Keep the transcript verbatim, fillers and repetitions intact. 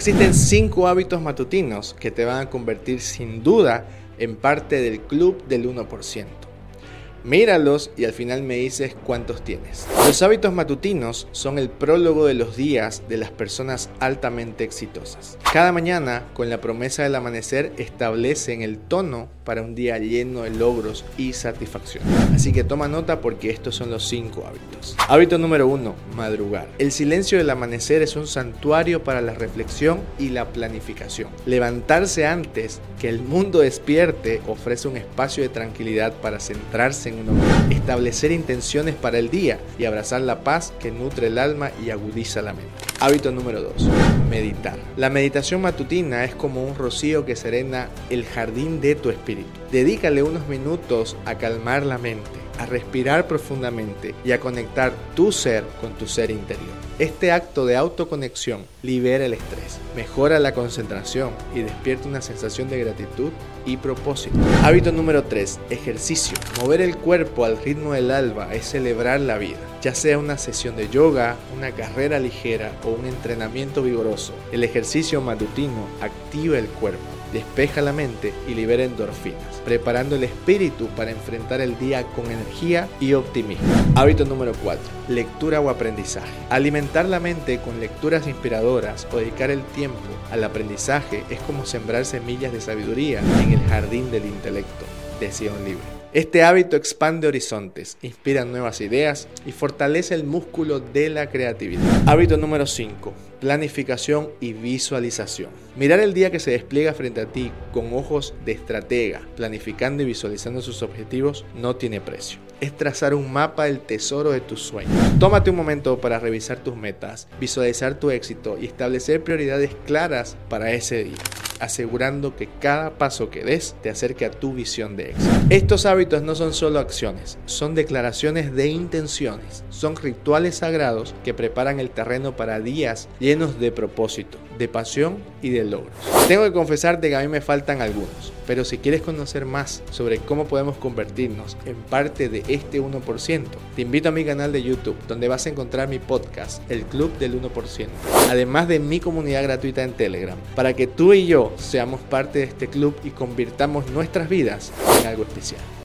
Existen cinco hábitos matutinos que te van a convertir sin duda en parte del club del uno por ciento. Míralos y al final me dices cuántos tienes. Los hábitos matutinos son el prólogo de los días de las personas altamente exitosas. Cada mañana, con la promesa del amanecer, establecen el tono para un día lleno de logros y satisfacción. Así que toma nota porque estos son los cinco hábitos. Hábito número uno, madrugar. El silencio del amanecer es un santuario para la reflexión y la planificación. Levantarse antes que el mundo despierte ofrece un espacio de tranquilidad para centrarse en uno mismo, establecer intenciones para el día y abrazar la paz que nutre el alma y agudiza la mente. Hábito número dos, meditar. La meditación matutina es como un rocío que serena el jardín de tu espíritu. Dedícale unos minutos a calmar la mente, a respirar profundamente y a conectar tu ser con tu ser interior. Este acto de autoconexión libera el estrés, mejora la concentración y despierta una sensación de gratitud y propósito. Hábito número tres, ejercicio. Mover el cuerpo al ritmo del alba es celebrar la vida, ya sea una sesión de yoga, una carrera ligera o un entrenamiento vigoroso. El ejercicio matutino activa el cuerpo, despeja la mente y libera endorfinas, preparando el espíritu para enfrentar el día con energía y optimismo. Hábito número cuatro, lectura o aprendizaje. Alimentar la mente con lecturas inspiradoras o dedicar el tiempo al aprendizaje es como sembrar semillas de sabiduría en el jardín del intelecto, decía un libro. Este hábito expande horizontes, inspira nuevas ideas y fortalece el músculo de la creatividad. Hábito número cinco. Planificación y visualización. Mirar el día que se despliega frente a ti con ojos de estratega, planificando y visualizando sus objetivos, no tiene precio. Es trazar un mapa del tesoro de tus sueños. Tómate un momento para revisar tus metas, visualizar tu éxito y establecer prioridades claras para ese día, asegurando que cada paso que des te acerque a tu visión de éxito. Estos hábitos no son solo acciones, son declaraciones de intenciones, son rituales sagrados que preparan el terreno para días llenos de propósito, de pasión y de logros. Tengo que confesarte que a mí me faltan algunos, pero si quieres conocer más sobre cómo podemos convertirnos en parte de este uno por ciento, te invito a mi canal de YouTube, donde vas a encontrar mi podcast, El Club del uno por ciento, además de mi comunidad gratuita en Telegram, para que tú y yo seamos parte de este club y convirtamos nuestras vidas en algo especial.